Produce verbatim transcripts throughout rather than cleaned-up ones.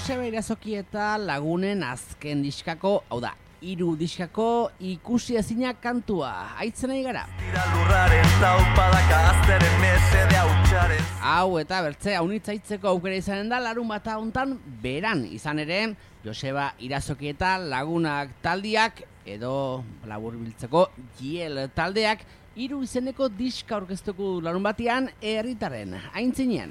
Joseba Irazokieta Lagunen azken diskako, hau da, hiru diskako ikusi ezinak kantua. Aitzen nahi gara. Hau eta bertzea unitzaitzeko aukera izanen da larun bata hontan beran. Izan ere, Joseba Irazokieta Lagunak taldiak edo laburbiltzeko Giel taldeak hiru izeneko diska aurkeztuko larun batean herritarren aintzinean.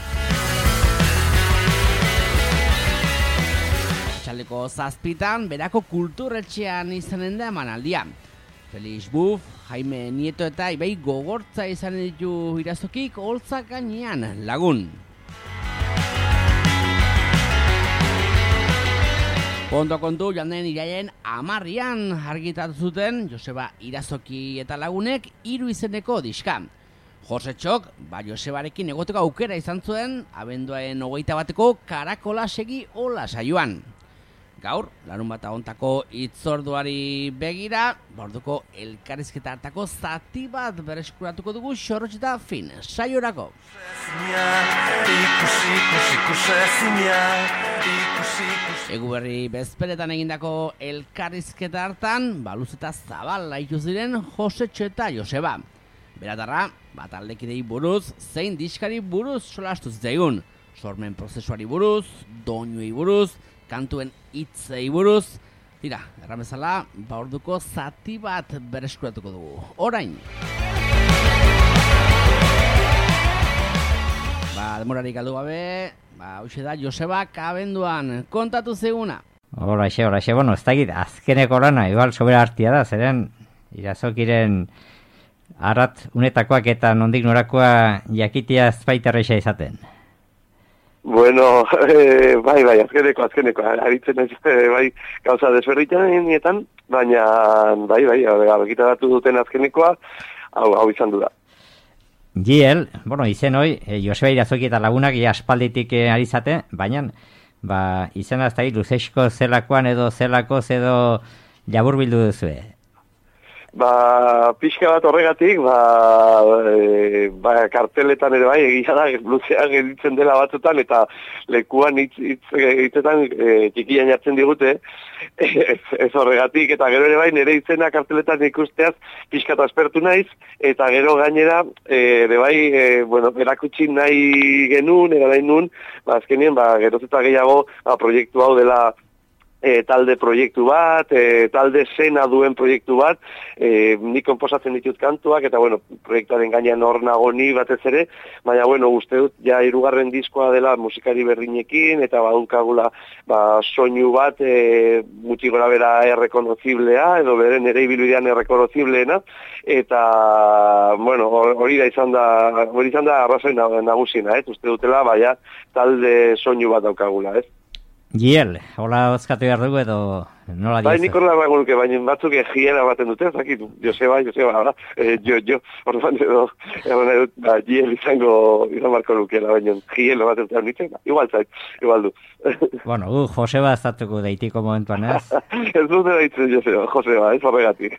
Txaldeko zazpitan, berako kulturretxean izanen da emanaldia. Felix Buf, Jaime Nieto eta Ibai Gogortza izanen ditu Irazokik holtzak gainean Lagun. Konto kontu joan den iraien amarrian argitatu zuten Joseba Irazoki eta Lagunek hiru izeneko diska. Josetxok, ba Josebarekin egoteko aukera izan zuen, abenduaren hogeita bateko Karakola segi hola saioan. Gaur, larun bat ahontako itzorduari begira, borduko elkarrizketa hartako zati bat bereskuratuko dugu Xorrotxeta fin saiorako. Egu berri bezperetan egindako elkarrizketa hartan, baluz eta zabal laitu ziren Josetxo eta Joseba. Beratarra, bat aldekidei buruz, zein diskari buruz solastu zitzaigun. Sormen prozesuari buruz, doinuei buruz, kantuen hitzei buruz. Tira, erran bezala, ba orduko zati bat bereskuratuko dugu. Orain! Ba, demorarik galdu gabe, ba, hoxe da, Josebak abenduan kontatu zeiguna. Horaxe, horaxe, bueno, ez dakit, azkeneko lana, igual sobera hartia da, zeren Irazokiren arrat unetakoak eta nondik norakoa jakitia ezpaiterreixa izaten. Bueno, eh, bai, bai, azkeneko, azkeneko, aritzen ez, eh, bai, gauza desberritanetan, baina, bai, bai, argitaratu duten azkenekoa, hau, hau izan du da. Giel, bueno, izen hoi, eh, Joseba Irazoki eta Lagunak ja aspalditik eh, ari zate, baina, ba, izena ez da, luzesko zelakoan edo zelakoz edo jabur bildu duzue. Ba, pixka bat horregatik, ba, e, ba, karteletan ere bai, egia da, luzean editzen dela batzutan, eta lekuan hitz, hitz, hitzetan e, txikian jartzen digute, e, ez, ez horregatik, eta gero ere bai, nire izena karteletan ikusteaz, pixka eta aspertu naiz, eta gero gainera, e, ere bai, e, bueno, erakutsi nahi genuen, era nahi nun, ba, azkenien, ba, geroz eta gehiago, ba, proiektu hau dela, E, talde proiektu bat, e, talde zena duen proiektu bat, e, ni konposatzen ditut kantuak, eta bueno, proiektuaren gainean hor nago ni batez ere, baina bueno, uste dut, ja hirugarren diskoa dela musikari berdinekin, eta badunkagula ba, soinu bat, e, muti gora bera errekonoziblea, edo beren ere ibilbidean errekonozibleena, eta bueno, hori da izan da, hori izan da arrazoi nagusiena, ez? Uste dutela, baina talde soinu bat daukagula, ez? Giel, hola oskatu behar dugu edo nola diozu? Bai, nik horrela rango nuke, baina batzuk Giela baten dute, zakit, Joseba, Joseba, ara, e, jo, jo, orduan edo, edo, ba, Giel izango, izan marko nukela, baina Giel baten dute, nintzen, igual zait, igual du. Bueno, gu, Joseba ez datuko deitiko momentuan, ez? Ez dute deitzen Joseba, Joseba, ez horregatik.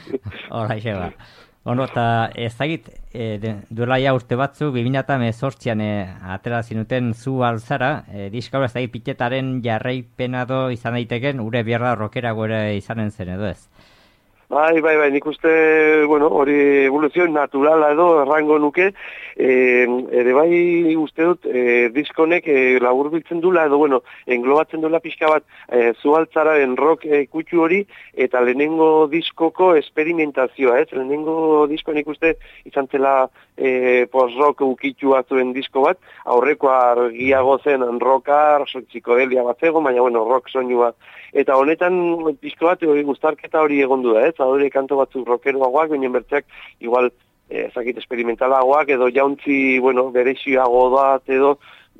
Hola, Joseba. Ono, eta ez dakit, e, duela ja urte batzu, bi mila hemezortzian e, atera zinuten zu alzara, e, diska hori ez dakit pitetaren jarraipena do izan daiteken, ure bierra rokerago ere izanen zen edo ez? Bai, bai, bai, nik uste, bueno, hori evoluzio naturala edo errango nuke, e, ere bai uste dut, e, diskonek e, laburbiltzen dula, edo, bueno, englobatzen dula pixka bat e, zualtzararen rock e, kutsu hori, eta lehenengo diskoko esperimentazioa, ez? Lehenengo disko nik uste izan zela e, post-rock ukitua zuen disko bat, aurreko argiago zen rockar, psikodelia bat zego, baina, bueno, rock soinua. Eta honetan pixko bat hori guztarketa hori egondu da, ez? Adore kanto batzuk rockeroagoak, baina bertzeak igual ezakit experimentalagoak edo jauntzi, bueno, berexioago bat edo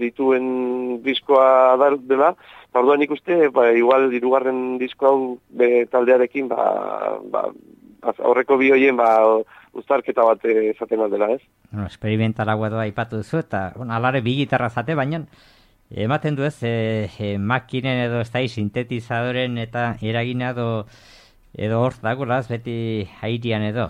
dituen diskoa da dela. Orduan ikuste, ba, igual hirugarren disko hau be, taldearekin, ba, ba, aurreko bi hoien, ba, uztarketa bat ezaten aldela, ez? Bueno, experimentalagoa edo aipatu duzu, eta bueno, alare bi gitarra zate, baina ematen du ez, e, e, makinen edo ez da, sintetizadoren eta eragina edo edo hor dagolaz, beti airian edo.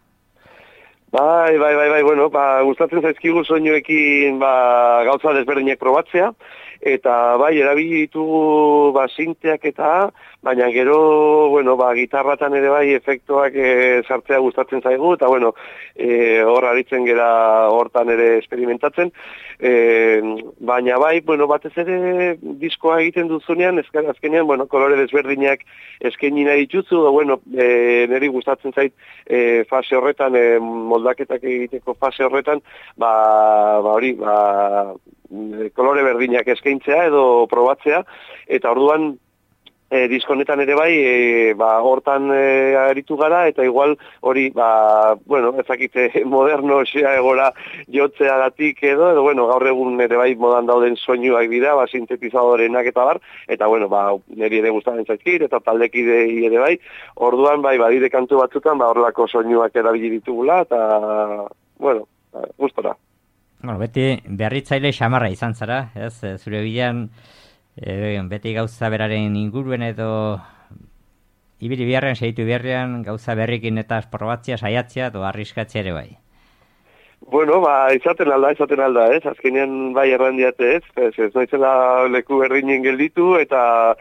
Bai, bai, bai, bai, bueno, ba, gustatzen zaizkigu soinuekin ba, gauza desberdinak probatzea, eta bai, erabili ditugu ba, sinteak eta, baina gero, bueno, ba, gitarratan ere bai efektuak e, sartzea gustatzen zaigu, eta bueno, e, hor aritzen gera hortan ere experimentatzen, e, baina bai, bueno, batez ere diskoa egiten duzunean, ezker, azkenean, bueno, kolore desberdinak eskaini nahi dituzu, bueno, e, niri gustatzen zait e, fase horretan, e, moldaketak egiteko fase horretan, ba, ba hori, ba, kolore berdinak eskaintzea edo probatzea, eta orduan e, diskonetan ere bai, e, ba, hortan e, aritu gara, eta igual hori, ba, bueno, ezakite moderno xea egora jotzeagatik edo, edo, bueno, gaur egun ere bai modan dauden soinuak dira, ba, sintetizadorenak eta bar, eta, bueno, ba, niri ere gustatzen zaizkit, eta taldekidei ere bai, orduan, bai, badire kantu batzutan, ba, horrelako soinuak erabili ditugula, eta, bueno, gustora. Bueno, beti berritzaile xamarra izan zara, ez? Zure bilan e, beti gauza beraren inguruen edo ibili biharrean, segitu biharrean, gauza berrikin eta probatzia, saiatzea edo arriskatzea ere bai. Bueno, ba, izaten alda, izaten alda, ez? Azkenean bai errandiate, ez? Ez, ez naizela leku berdinen gelditu eta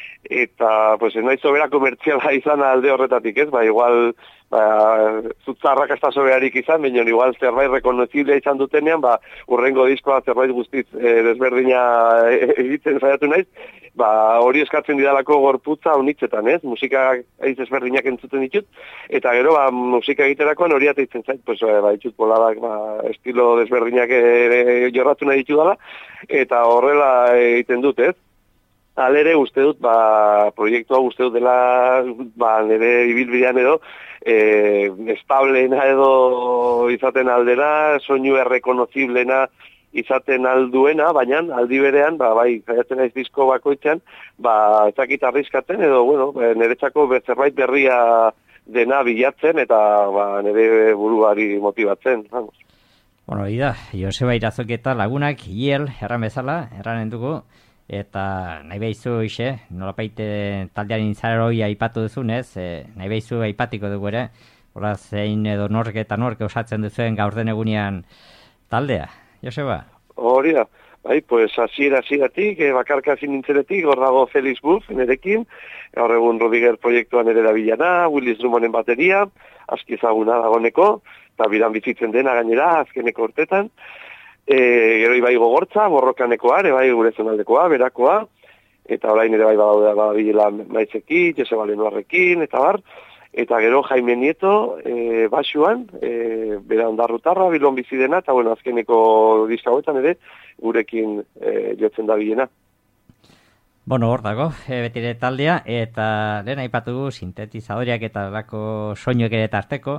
eta pues ez naiz sobera komertziala izan alde horretatik, ez? Ba, igual ba, zutzarrak ez da soberarik izan, baina igual zerbait rekonoziblea izan dutenean, ba, urrengo diskoa zerbait guztiz e, desberdina egiten saiatu naiz, ba, hori eskatzen didalako gorputza honitzetan, ez? Musika aiz desberdinak entzuten ditut, eta gero, ba, musika egiterakoan hori ateitzen zait, pues, ba, ditut boladak, ba, estilo desberdinak ere jorratu nahi ditu dela, eta horrela egiten dut, ez? Alere uste dut, ba, proiektua uste dut dela, ba, nire ibilbidean edo, e, establena edo izaten aldera, soinu errekonoziblena izaten alduena, baina aldi berean, ba, bai, zaiatzen naiz disko bakoitzean, ba, ezakit arriskatzen edo, bueno, niretzako zerbait berria dena bilatzen eta, ba, nire buruari motibatzen, vamos. Bueno, ida, Joseba Irazoketa lagunak, hiel, erran bezala, erranen dugu, eta nahi behizu ise, nolapaite taldearen izarroi aipatu duzunez, e, nahi behizu aipatiko dugu ere, hola zein edo nork eta nork osatzen duzuen gaur den egunean taldea, Joseba? Hori da, bai, pues hasiera hasieratik, e, bakarka ezin nintzenetik, hor dago Felix Buff, nerekin, gaur egun Rodiger proiektuan ere dabilana, Willis Drummonden bateria, aski ezaguna dagoneko, eta biran bizitzen dena gainera, azkeneko urtetan, E, gero ibai gogortza, borrokanekoa, ere bai gure zonaldekoa, berakoa, eta orain ere bai badaude badabila Maizekin, Joseba Lenuarrekin, eta bar, eta gero Jaime Nieto, e, basuan, e, bera ondarrutarra, bilon bizi dena, eta bueno, azkeneko diska hauetan ere, gurekin e, jotzen da bilena. Bueno, hor dago, e, betire taldea, eta lehen aipatu sintetizadoriak eta lako soinuek ere tarteko,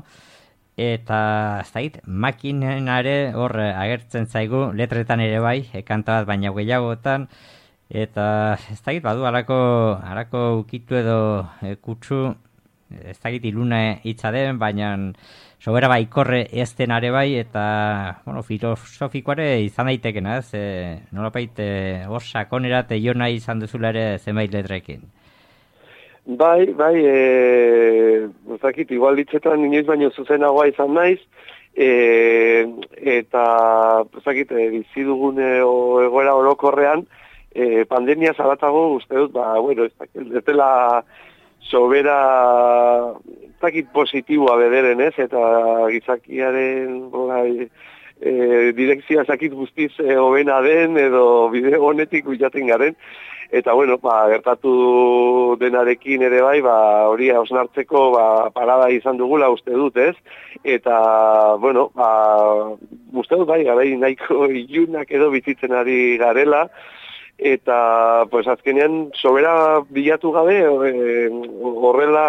eta ez dakit, makinenare hor agertzen zaigu, letretan ere bai, e, kanta bat baina gehiagotan, eta ez dakit, badu alako, alako ukitu edo e, kutsu, ez dakit iluna hitza den, baina sobera baikorre ez denare bai, eta bueno, filosofikoare izan daitekena, ez, e, nolapait hor e, sakonera teio nahi izan duzula ere zenbait letrekin. Bai, bai, e, zakit, igual ditzetan inoiz baino zuzenagoa izan naiz, e, eta, zakit, e, bizi dugun e, egoera orokorrean, e, pandemia zaratago, uste dut, ba, bueno, ez dela sobera, zakit, positiboa bederen, ez, eta gizakiaren, bai, e, direkzia zakit guztiz e, hobena den, edo bide honetik uiaten garen, eta, bueno, ba, gertatu denarekin ere bai, ba, hori hausnartzeko ba, parada izan dugula uste dut, ez? Eta, bueno, ba, uste dut bai, garai nahiko ilunak edo bizitzen ari garela, eta, pues, azkenean, sobera bilatu gabe, e, horrela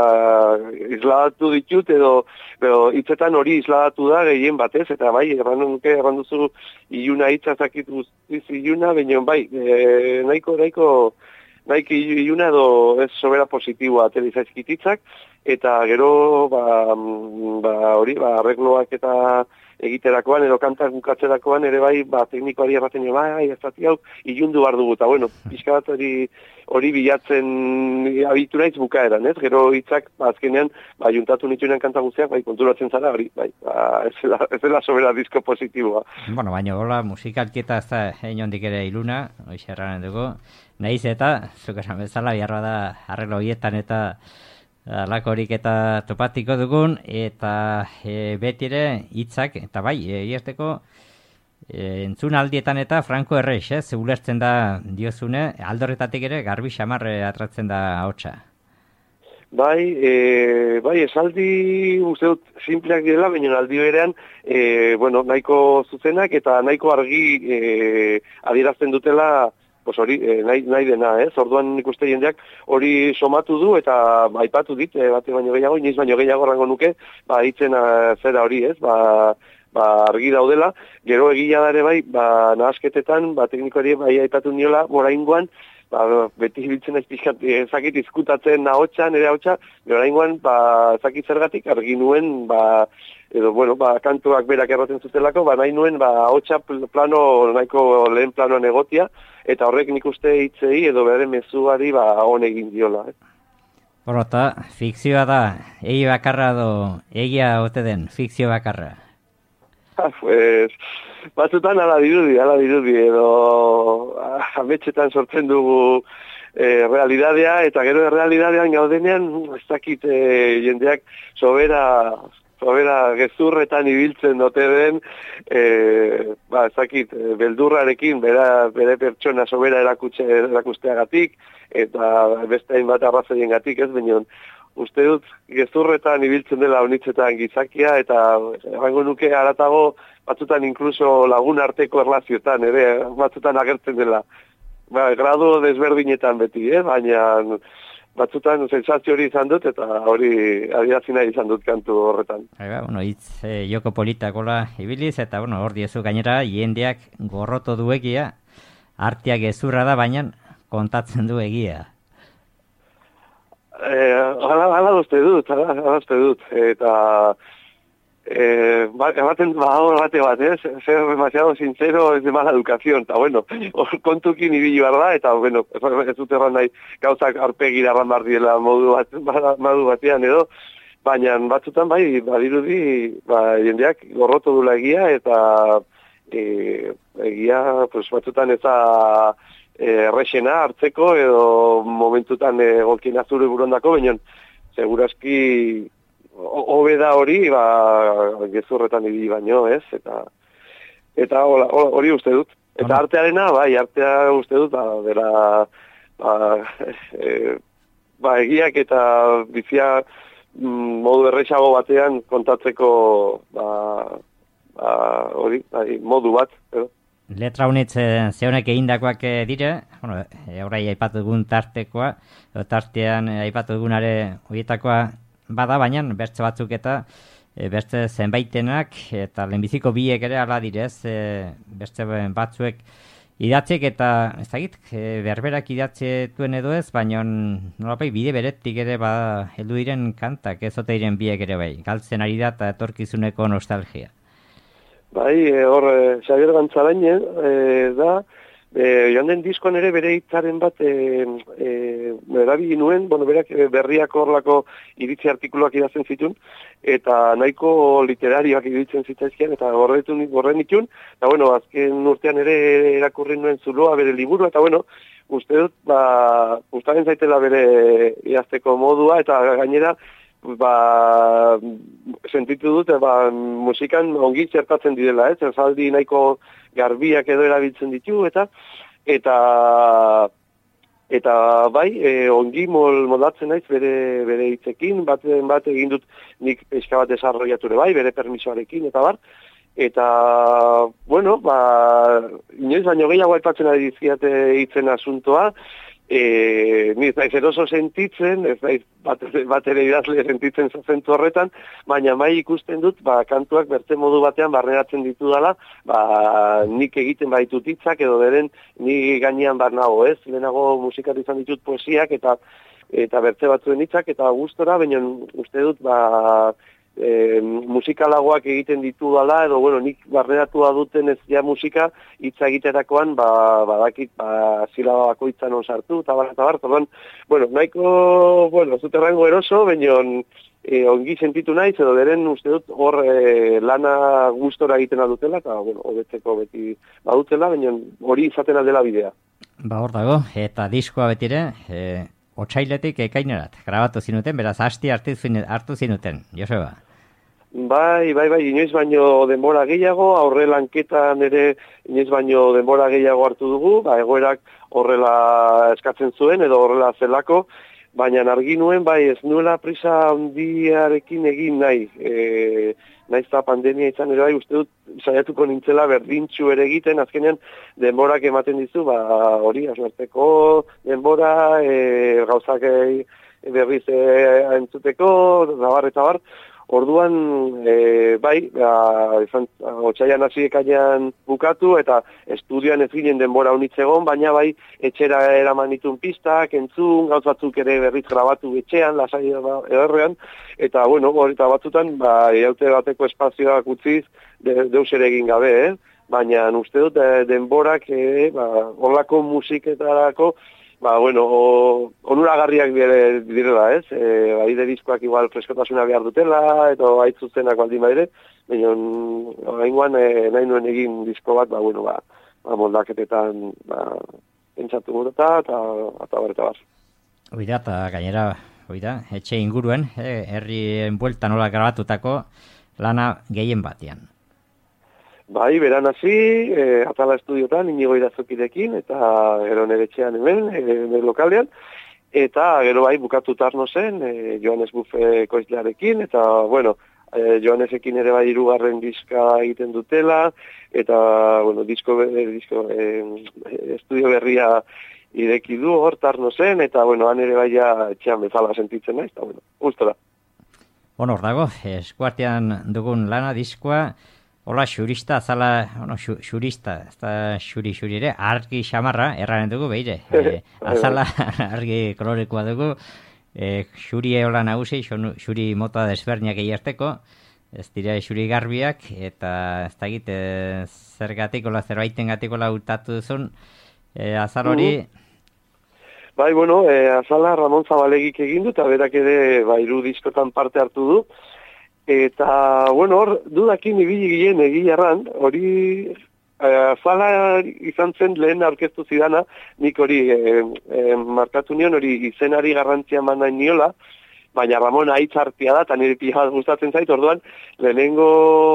isladatu ditut, edo, edo hitzetan hori isladatu da gehien batez, eta bai, erran nuke, erran duzu iluna hitza zakit guztiz iluna, baina bai, e, nahiko, nahiko, nahiko iluna edo ez sobera positiboa ateri zaizkititzak, eta gero, ba, ba hori, ba, arregloak eta egiterakoan edo kantak bukatzerakoan ere bai, ba, teknikoari erraten jo, bai, ez zati hau, ilundu behar dugu, eta bueno, pixka bat hori, hori bilatzen abitu naiz bukaeran, ez? Gero hitzak, ba, azkenean, ba, juntatu nituenean kanta guztiak, bai, konturatzen zara, hori, bai, ba, ez dela, ez dela sobera disko positiboa. Bueno, baina, hola, musikalkieta ez da, inondik ere iluna, hoiz erranen dugu, nahiz eta, zuk esan bezala, biharra da, arreglo horietan eta alakorik eta topatiko dugun, eta e, beti ere hitzak, eta bai, egiazteko, e, entzun aldietan eta franko erreix, ez, ulertzen da diozune, aldorretatik ere garbi xamarre atratzen da ahotsa. Bai, e, bai, esaldi uste dut simpleak direla, baina aldi berean, e, bueno, nahiko zuzenak eta nahiko argi e, adierazten dutela, pues hori, eh, nahi, nahi dena, ez? Orduan ikuste jendeak hori somatu du eta aipatu dit, eh, bate baino gehiago, inoiz baino gehiago rango nuke, ba, hitzen zera hori, ez? Ba, ba, argi daudela, gero egia dare bai, ba, nahasketetan, ba, teknikoari bai aipatu niola, oraingoan, ba, beti biltzen ez pixkat, ezakit izkutatzen ahotsa, nire ahotsa, oraingoan, ba, ezakit zergatik, argi nuen, ba, edo, bueno, ba, kantuak berak erraten zutelako, ba, nahi nuen, ba, ahotsa plano, nahiko lehen planoan egotia, eta horrek nik uste hitzei edo bere mezuari ba on egin diola. Eh? Bueno, eta fikzioa da, egi bakarra do, egia ote den, fikzio bakarra? Ah, pues, batzutan ala dirudi, ala dirudi, edo ametxetan sortzen dugu eh, realidadea, eta gero realidadean gaudenean, ez dakit eh, jendeak sobera... Sobera gezurretan ibiltzen dote den, e, ba, ezakit, beldurrarekin, bera, bere pertsona sobera erakutxe, erakusteagatik, eta beste hainbat arrazoien gatik, ez baina, uste dut gezurretan ibiltzen dela honitzetan gizakia, eta errango nuke haratago batzutan inkluso lagun arteko erlazioetan, ere, batzutan agertzen dela. Ba, gradu desberdinetan beti, eh? Baina... batzutan sensazio hori izan dut, eta hori adierazi nahi izan dut kantu horretan. Ega, bueno, hitz e, joko politakola ibiliz, eta bueno, hor diezu gainera, jendeak gorroto du egia, arteak gezurra da, baina kontatzen du egia. Eh, hala, hala uste dut, hala, hala uste dut, eta eh, ematen ba, bate bat, ez? Ser demasiado sincero es de mala educación, eta bueno, kontukin ibili behar da, eta bueno, ez dut erran nahi gauzak arpegira erran behar diela modu, bat, modu batean edo, baina batzutan bai, badirudi, ba, jendeak gorroto dula egia, eta e, egia, pues, batzutan ez da errexena hartzeko, edo momentutan egokien azure burondako, baina seguraski hobe da hori, ba, gezurretan ibili baino, ez? Eta eta hori uste dut. Eta artearena, bai, artea uste dut, ba, dela, ba, e, ba, egiak eta bizia mm, modu errexago batean kontatzeko, ba, ba, hori, bai, modu bat, edo. Letra honitz zeunek egindakoak dire, bueno, horai aipatu dugun tartekoa, tartean aipatu dugunare horietakoa bada, baina bertze batzuk eta e, bertze zenbaitenak eta lehenbiziko biek ere ala direz, e, bertze batzuek idatziek eta ez dakit, e, berberak idatzetuen edo ez, baina nolapai bide beretik ere bada heldu diren kantak, ez ote diren biek ere bai, galtzen ari da eta etorkizuneko nostalgia. Bai, e, hor, e, Xabier Gantzalain e, da, e, joan den diskoan ere bere hitzaren bat e, e, erabili nuen, bueno, berak berriak horlako iritzi artikuluak idazten zituen, eta nahiko literarioak iruditzen zitzaizkian, eta horretu horren itun, eta bueno, azken urtean ere erakurri nuen zuloa bere liburu, eta bueno, uste dut, ba, ustaren zaitela bere idazteko modua, eta gainera, ba, sentitu dut, ba, musikan ongi txertatzen direla, ez? Esaldi nahiko garbiak edo erabiltzen ditu, eta eta eta bai, e, ongi mol, moldatzen naiz bere bere hitzekin, bat bat egin dut nik pixka bat desarroiature bai, bere permisoarekin, eta bar, eta, bueno, ba, inoiz baino gehiago aipatzen ari dizkiate hitzen asuntoa, E, ni ez naiz eroso sentitzen, ez naiz bat, bat ere idazle sentitzen zentu horretan, baina mai ikusten dut, ba, kantuak bertze modu batean barneratzen ditu dela, ba, nik egiten baitut hitzak edo beren ni gainean bar nago, ez? Lehenago musikatu izan ditut poesiak eta eta bertze batzuen hitzak eta gustora, baina uste dut, ba, e, musikalagoak egiten ditu dala, edo, bueno, nik barneratua duten ez ja musika, hitza egiterakoan, ba, badakit, ba, zilaba bakoitzan on sartu, eta bar, eta bar, eta bueno, nahiko, bueno, zuterrango eroso, baina e, ongi sentitu naiz, edo beren uste dut hor e, lana gustora egiten aldutela, eta, bueno, hobetzeko beti badutela, baina hori izaten aldela bidea. Ba, hor dago, eta diskoa betire, e, otsailetik ekainerat, grabatu zinuten, beraz, hasti hartu, hartu zinuten, Joseba? Bai, bai, bai, inoiz baino denbora gehiago, aurre lanketan ere inoiz baino denbora gehiago hartu dugu, ba, egoerak horrela eskatzen zuen, edo horrela zelako, baina argi nuen, bai, ez nuela prisa handiarekin egin nahi, e, naiz eta pandemia izan ere bai, uste dut, saiatuko nintzela berdintxu ere egiten, azkenean denborak ematen dizu, ba, hori, asmerteko denbora, e, gauzak e, berriz e, entzuteko, zabar eta bar, orduan, e, bai, ba, izan, otsaian hasi ekainean bukatu, eta estudioan ez ginen denbora honitzegon, baina bai, etxera eraman ditun pistak, entzun, gauz batzuk ere berriz grabatu etxean, lasai ederrean, eta, bueno, eta batzutan, ba, iaute bateko espazioak utziz, de, deus ere egin gabe, eh? Baina uste dut, e, denborak, e, ba, horlako musiketarako, ba, bueno, onuragarriak direla, ez? E, bai de diskoak igual freskotasuna behar dutela, eta haitzuzenak baldin baire, baina hainguan e, nahi nuen egin disko bat, ba, bueno, ba, ba moldaketetan, ba, entzatu gureta, eta eta bar, eta bar. Oida, eta gainera, oida, etxe inguruen, eh, herrien buelta nola grabatutako lana gehien batean. Bai, beran hasi, e, Atala Estudiotan, Inigo Irazokirekin, eta gero nire etxean hemen, e, nire lokalean, eta gero bai bukatu tarno zen, e, Joanes Bufe koizlearekin, eta, bueno, e, Joanesekin ere bai hirugarren diska egiten dutela, eta, bueno, disko, disko e, estudio berria ireki du hor tarno zen, eta, bueno, han ere bai ja etxean bezala sentitzen naiz, eta, bueno, gustora. Bueno, hor dago, eskuartean dugun lana diskoa, hola, xurista, azala, bueno, xurista, ez da xuri-xuri ere, argi xamarra, erraren dugu, behire. E, azala, argi kolorekoa dugu, e, xuri hola nagusi, xuri mota desberniak egiarteko, ez dira xuri garbiak, eta ez da egite, zergatik, hola, zerbaiten gatik, hola, utatu duzun, e, azal hori... Bai, bueno, e, azala Ramon Zabalegik egin du, eta berak ere, ba, hiru diskotan parte hartu du, eta, bueno, hor, dudakin ibili ginen egilarran, hori, eh, azala izan zen lehen aurkeztu zidana, nik hori eh, eh, markatu nion, hori izenari garrantzia eman nahi niola, baina Ramon aitzartia da, eta nire pila gustatzen zait, orduan, lehenengo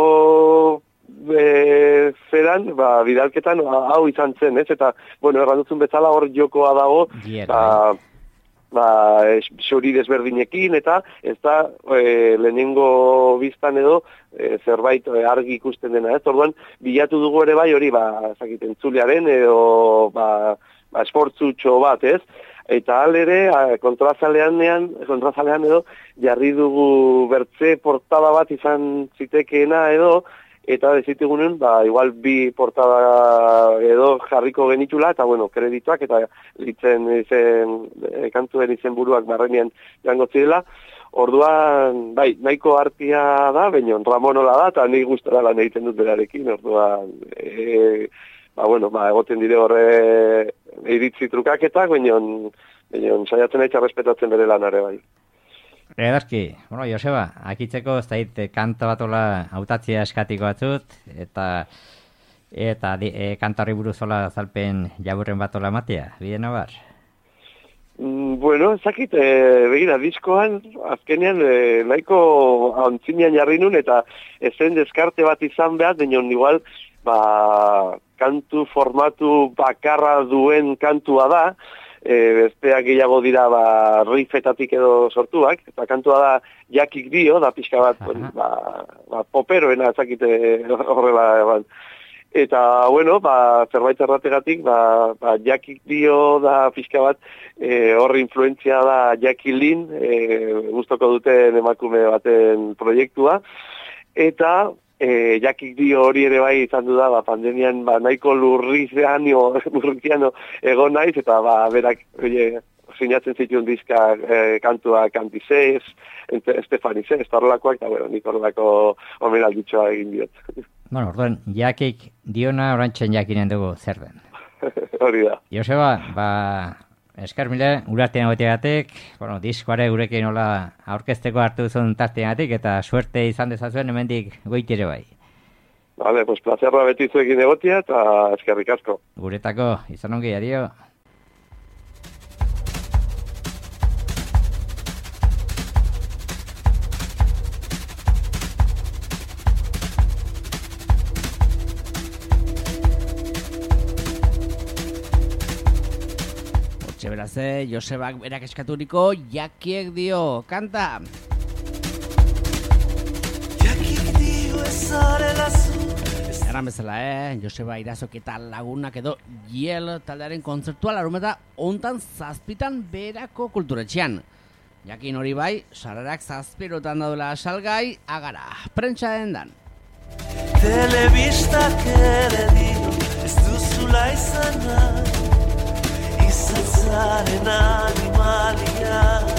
e, zeran, ba, bidalketan hau izan zen, ez? Eta, bueno, erranduzun bezala hor jokoa dago, yeah, ba, ba, xori desberdinekin, eta ez da e, lehenengo biztan edo e, zerbait e, argi ikusten dena, ez? Orduan, bilatu dugu ere bai hori, ba, zakiten zulearen edo, ba, ba esportzutxo bat, ez? Eta alere, kontrazalean, kontrazalean edo, jarri dugu bertze portada bat izan zitekeena edo, eta dezitigunen, ba, igual bi portada edo jarriko genitula, eta, bueno, kredituak, eta litzen izen, e, kantuen izen buruak barrenean jango zirela. Orduan, bai, nahiko artia da, baina Ramonola da, eta nahi gustora lan egiten dut berarekin, orduan, e, ba, bueno, ba, egoten dire horre iritzi trukaketak, baina saiatzen nahi txarrespetatzen bere lanare, bai. Edarki, bueno, Joseba, akitzeko ez da kanta batola hautatzea eskatiko batzut, eta eta e, kantarri buruz hola zalpen jaburren batola matea, bide nabar? Mm, bueno, ezakit, e, begira, diskoan, azkenean, e, nahiko ontzinean jarri nun, eta ezen deskarte bat izan behar, denon igual, ba, kantu formatu bakarra duen kantua da, E, besteak gehiago dira ba, riffetatik edo sortuak, eta kantua da jakik dio, da pixka bat, ba, ba, poperoena ezakite horrela eban. Eta, bueno, ba, zerbait errategatik, ba, ba, jakik dio da pixka bat, e, horri influentzia da Jackie Lynn, e, gustoko duten emakume baten proiektua, eta E, jakik dio hori ere bai izan du da, ba, pandemian ba, nahiko lurriziano, lurriziano egon naiz, eta ba, berak oie, sinatzen zituen diska e, kantuak Antisez, Estefanizez, eta horrelakoak, eta bueno, nik horrelako omenalditxoa egin diot. Bueno, orduan, jakik diona orantxen jakinen dugu zer den. Hori da. Joseba, ba, eskar mile, urartean goteagatik, bueno, diskoare gurekin nola aurkezteko hartu duzun tarteagatik, eta suerte izan dezazuen hemendik goitire bai. Vale, pues plazerra beti zuekin egotia, eta eskerrik asko. Guretako, izan ongi, adio. Beraze, Josebak berak eskaturiko jakiek dio, kanta! Jakiek dio ezarela zu. Eran bezala, eh? Joseba Irazok eta lagunak edo Yel taldearen kontzertua larumeta ontan zazpitan berako kulturetxean. Jakin hori bai, sarrerak zazpirotan daudela salgai, agara, prentsa dendan. Telebistak ere dio, ez duzula izana. Izatzaren animalia,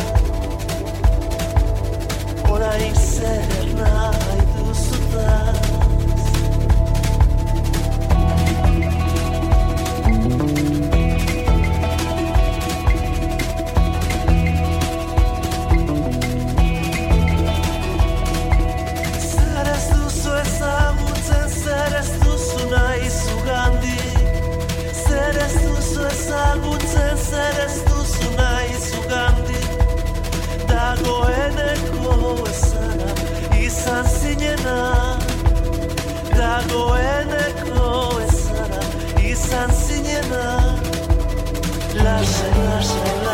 orain zer nahi duzutaz. Zer ez duzu ezagutzen, zer ez duzu nahi zugandik, zer ez duzu ezagutzen, zer ez duzu nahi zugandik, dagoeneko ezara izan zinena, dagoeneko ezara izan zinena, lasai, lasai,